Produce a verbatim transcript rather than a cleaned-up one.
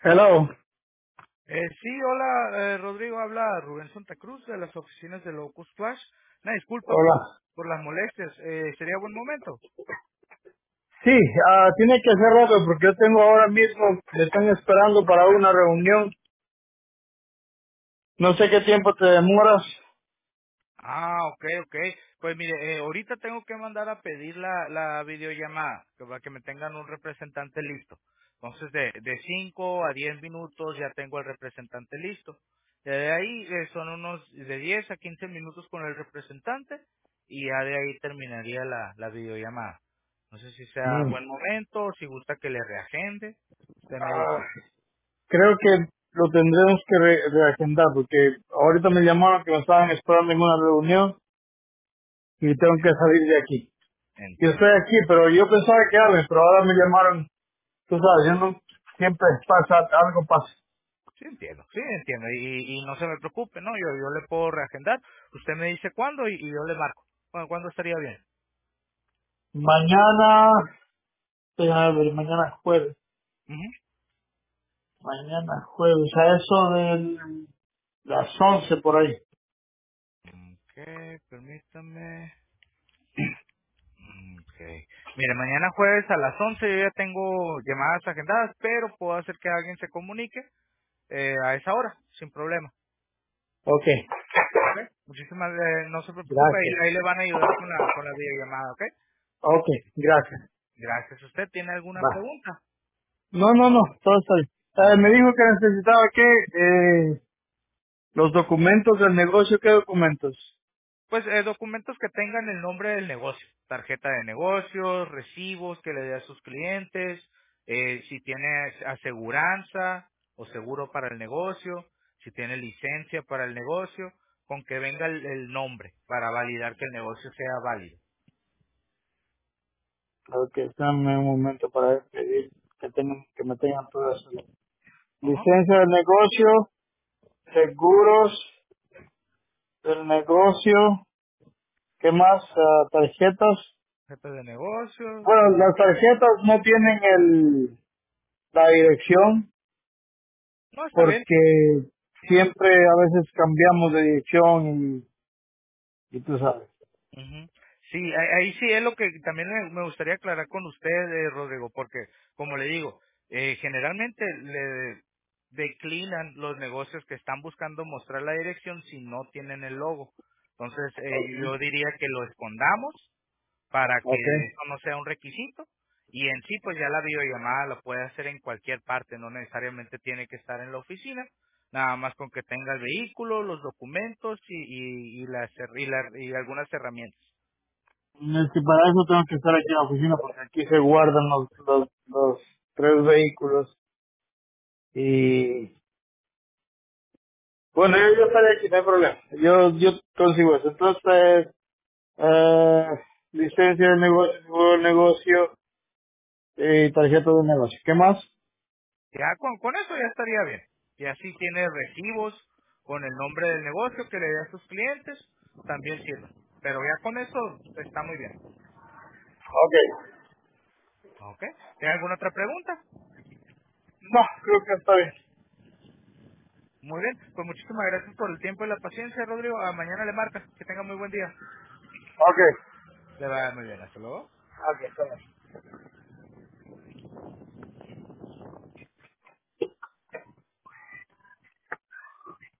Hello. Eh, sí, hola, eh, Rodrigo, habla Rubén Santa Cruz de las oficinas de Locust Flash. Una disculpa por, Hola. por las molestias. Eh, ¿Sería buen momento? Sí, ah, tiene que ser rápido porque yo tengo ahora mismo, me están esperando para una reunión. No sé qué tiempo te demoras. Ah, ok, ok. Pues mire, eh, ahorita tengo que mandar a pedir la, la videollamada, que para que me tengan un representante listo. Entonces, de, de cinco a diez minutos ya tengo el representante listo. De ahí eh, son unos de diez a quince minutos con el representante y ya de ahí terminaría la, la videollamada. No sé si sea Mm, buen momento o si gusta que le reagende. Usted me ah, dice. creo que lo tendremos que re- reagendar porque ahorita me llamaron que me estaban esperando en una reunión y tengo que salir de aquí. Yo Entiendo. estoy aquí, pero yo pensaba que hablen, pero ahora me llamaron. Tú sabes, yo no, siempre pasa, algo pasa. Sí entiendo, sí entiendo. Y, y no se me preocupe, ¿no? Yo, yo le puedo reagendar. Usted me dice cuándo y, y yo le marco. Bueno, ¿cuándo estaría bien? Mañana, déjame ver, mañana es jueves. Ujú. Mañana es jueves, a eso de las once por ahí. Ok, permítame. Ok. Mire, mañana jueves a las once yo ya tengo llamadas agendadas, pero puedo hacer que alguien se comunique eh, a esa hora, sin problema. Ok, Ok. Muchísimas, eh, no se preocupe, gracias. ahí, ahí le van a ayudar con la, con la videollamada, ¿ok? Ok, gracias. Gracias. ¿Usted tiene alguna Va. pregunta? No, no, no, todo está bien. Eh, me dijo que necesitaba que eh, los documentos del negocio, ¿qué documentos? Pues eh, documentos que tengan el nombre del negocio, tarjeta de negocios, recibos que le dé a sus clientes, eh, si tiene aseguranza o seguro para el negocio, si tiene licencia para el negocio, con que venga el, el nombre para validar que el negocio sea válido. Ok, dame un momento para pedir que, tengan, que me tengan todo eso. Ajá. Licencia del negocio, seguros del negocio, ¿qué más? Ah, tarjetas. Tarjeta de negocios. Bueno, las tarjetas no tienen el, la dirección No, está bien. porque siempre a veces cambiamos de dirección y, y tú sabes. Ujú. Sí, ahí, ahí sí es lo que también me, me gustaría aclarar con usted, eh, Rodrigo, porque, como le digo, eh, generalmente le declinan los negocios que están buscando mostrar la dirección si no tienen el logo. Entonces, eh, Ok. yo diría que lo escondamos para que Ok. eso no sea un requisito. Y en sí, pues ya la videollamada la puede hacer en cualquier parte, no necesariamente tiene que estar en la oficina, nada más con que tenga el vehículo, los documentos y, y, y, las her- y, la- y algunas herramientas. Es que para eso tengo que estar aquí en la oficina porque aquí se guardan los, los, los tres vehículos y bueno, yo, yo estaré aquí, no hay problema. Yo, yo consigo eso. Entonces, eh, licencia de negocio, seguro de negocio y tarjeta de negocio. ¿Qué más? Ya con, con eso ya estaría bien. Y así tiene recibos con el nombre del negocio que le dé a sus clientes, también sirve. Pero ya con eso está muy bien. Ok. ¿Ok? ¿Tiene alguna otra pregunta? No, creo que está bien. Muy bien. Pues muchísimas gracias por el tiempo y la paciencia, Rodrigo. A mañana le marca. Que tenga muy buen día. Ok. Le va muy bien. Hasta luego. Ok, está bien.